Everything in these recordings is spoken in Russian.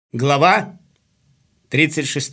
Глава 36.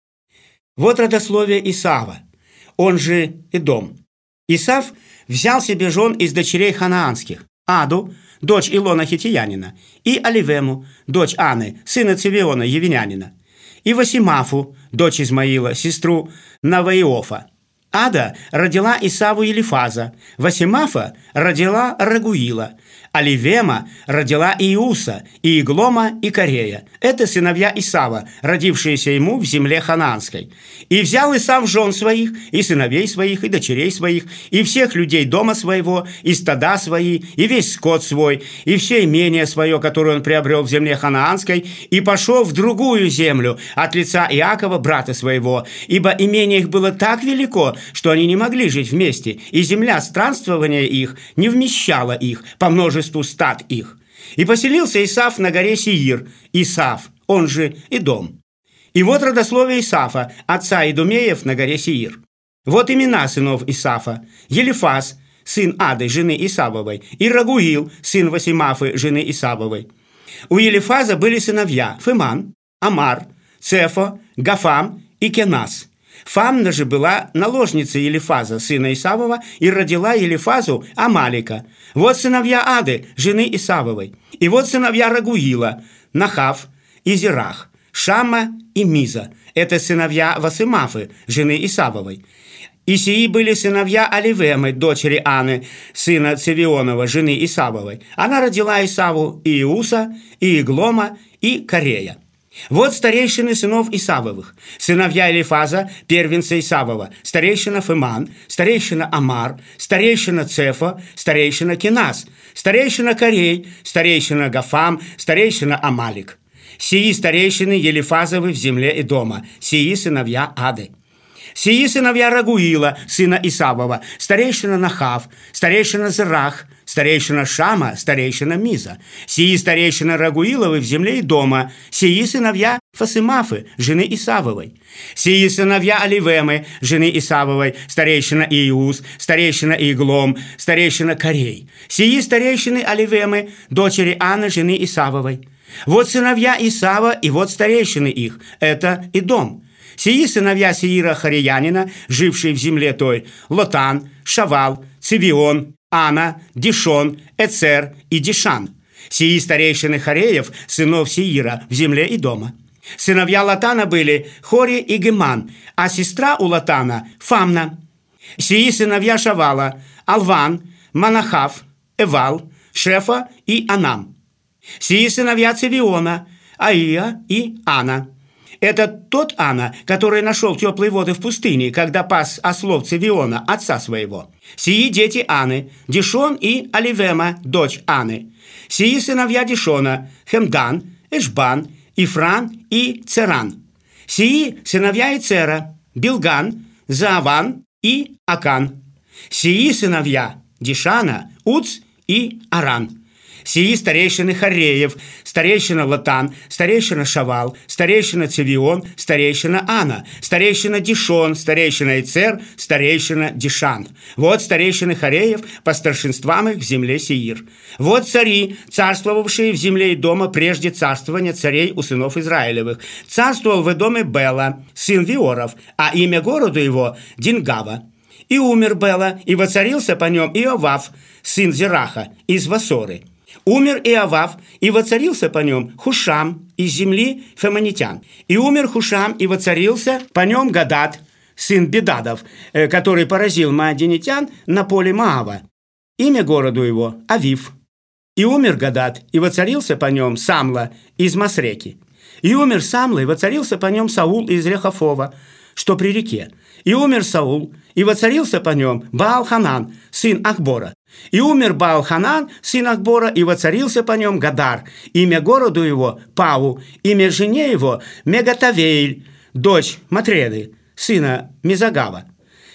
Вот родословие Исава, он же Эдом. Исав взял себе жен из дочерей ханаанских: Аду, дочь Илона хитиянина, и Оливему, дочь Аны, сына Цивиона явинянина, и Васимафу, дочь Измаила, сестру Наваиофа. Ада родила Исаву Елифаза, Васимафа родила Рагуила, Оливема родила Иуса, и Иглома, и Корея. Это сыновья Исава, родившиеся ему в земле ханаанской. И взял Исав жен своих, и сыновей своих, и дочерей своих, и всех людей дома своего, и стада свои, и весь скот свой, и все имение свое, которое он приобрел в земле ханаанской, и пошел в другую землю от лица Иакова, брата своего, ибо имение их было так велико, что они не могли жить вместе, и земля странствования их не вмещала их по множеству стад их. И поселился Исав на горе Сеир, Исав, он же Эдом. И вот родословие Исафа, отца Идумеев, на горе Сеир. Вот имена сынов Исафа: Елифаз, сын Ады, жены Исавовой, и Рагуил, сын Васимафы, жены Исавовой. У Елифаза были сыновья Фиман, Амар, Цефо, Гафам и Кенас. Фамна же была наложницей Елифаза, сына Исавова, и родила Елифазу Амалика. Вот сыновья Ады, жены Исавовой. И вот сыновья Рагуила: Нахав и Зерах, Шамма и Миза. Это сыновья Васимафы, жены Исавовой. И сии были сыновья Оливемы, дочери Аны, сына Цивионова, жены Исавовой. Она родила Исаву и Иуса, и Иглома, и Корея. Вот старейшины сынов Исавовых: сыновья Елифаза, первенца Исавова, старейшина Фиман, старейшина Амар, старейшина Цефо, старейшина Кенас, старейшина Корей, старейшина Гафам, старейшина Амалик. Сии старейшины Елифазовы в земле Эдома, сии сыновья Ады. Сии сыновья Рагуила, сына Исавова, старейшина Нахав, старейшина Зерах, старейшина Шама, старейшина Миза. Сии старейшина Рагуиловы в земле Эдома, сии сыновья Фасимафы, жены Исавовой. Сии сыновья Оливемы, жены Исавовой, старейшина Иус, старейшина Иглом, старейшина Корей. Сии старейшины Оливемы, дочери Аны, жены Исавовой. Вот сыновья Исава, и вот старейшины их, это Эдом. Сии сыновья Сеира Хариянина, жившие в земле той: Лотан, Шавал, Цивион, Ана, Дишон, Эцер и Дишан. Сии старейшины Хареев, сынов Сеира, в земле Эдома. Сыновья Лотана были Хори и Геман, а сестра у Лотана Фамна. Сии сыновья Шавала: Алван, Манахав, Эвал, Шефа и Анам. Сии сыновья Цивиона: Аия и Ана. Это тот Ана, который нашел теплые воды в пустыне, когда пас ослов Цивиона, отца своего. Сии дети Аны: Дишон и Оливема, дочь Аны. Сии сыновья Дишона: Хемдан, Эшбан, Ифран и Церан. Сии сыновья Эцера: Билган, Зааван и Акан. Сии сыновья Дишана: Уц и Аран. Сии старейшины Хареев: старейшина Лотан, старейшина Шавал, старейшина Цивион, старейшина Ана, старейшина Дишон, старейшина Эцер, старейшина Дишан. Вот старейшины Хареев по старшинствам их в земле Сеир. Вот цари, царствовавшие в земле Эдома прежде царствования царей у сынов Израилевых. Царствовал в Эдоме Бела, сын Виоров, а имя городу его Дингава. И умер Бела, и воцарился по нем Иовав, сын Зераха, из Васоры. Умер Иовав, и воцарился по нем Хушам из земли фемонитян. И умер Хушам, и воцарился по нем Гадад, сын Бедадов, который поразил маадинитян на поле Маава. Имя городу его Авив. И умер Гадад, и воцарился по нем Самла из Масреки. И умер Самла, и воцарился по нем Саул из Рехофова, что при реке. И умер Саул, и воцарился по нем Баал-Ханан, сын Ахбора. И умер Баал-Ханан, сын Ахбора, и воцарился по нем Гадар. Имя городу его Пау, имя жене его Мегатавейль, дочь Матреды, сына Мизагава.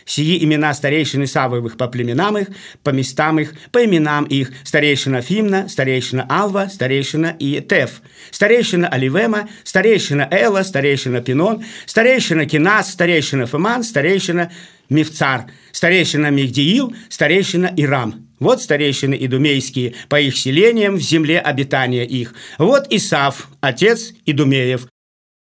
Сии имена старейшин Исавовых по племенам их, по местам их, по именам их: старейшина Фимна, старейшина Алва, старейшина Иетеф, старейшина Аливема, старейшина Эла, старейшина Пинон, старейшина Кинас, старейшина Феман, старейшина Мифцар, старейшина Мигдиил, старейшина Ирам. Вот старейшины идумейские по их селениям в земле обитания их. Вот Исав, отец Идумеев.